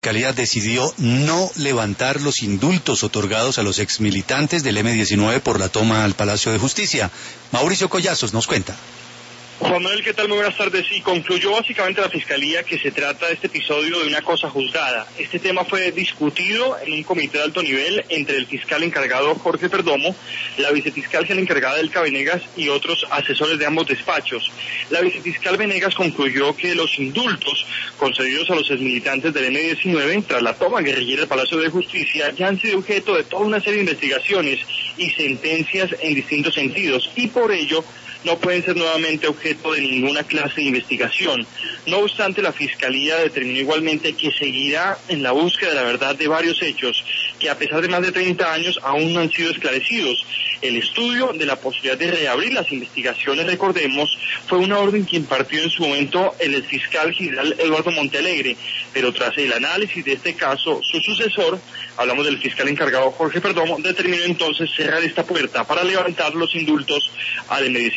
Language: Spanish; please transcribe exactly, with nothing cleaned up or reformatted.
Fiscalía decidió no levantar los indultos otorgados a los exmilitantes del eme diecinueve por la toma al Palacio de Justicia. Mauricio Collazos nos cuenta. Juan Manuel, ¿qué tal? Muy buenas tardes. Sí, concluyó básicamente la Fiscalía que se trata de este episodio de una cosa juzgada. Este tema fue discutido en un comité de alto nivel entre el fiscal encargado Jorge Perdomo, la vicefiscal encargada Elka Venegas y otros asesores de ambos despachos. La vicefiscal Venegas concluyó que los indultos concedidos a los exmilitantes del eme diecinueve tras la toma guerrillera del Palacio de Justicia ya han sido objeto de toda una serie de investigaciones y sentencias en distintos sentidos, y por ello no pueden ser nuevamente objeto de ninguna clase de investigación. No obstante, la Fiscalía determinó igualmente que seguirá en la búsqueda de la verdad de varios hechos que, a pesar de más de treinta años, aún no han sido esclarecidos. El estudio de la posibilidad de reabrir las investigaciones, recordemos, fue una orden que impartió en su momento el fiscal general Eduardo Montealegre, pero tras el análisis de este caso, su sucesor, hablamos del fiscal encargado Jorge Perdomo, determinó entonces cerrar esta puerta para levantar los indultos al eme diecinueve.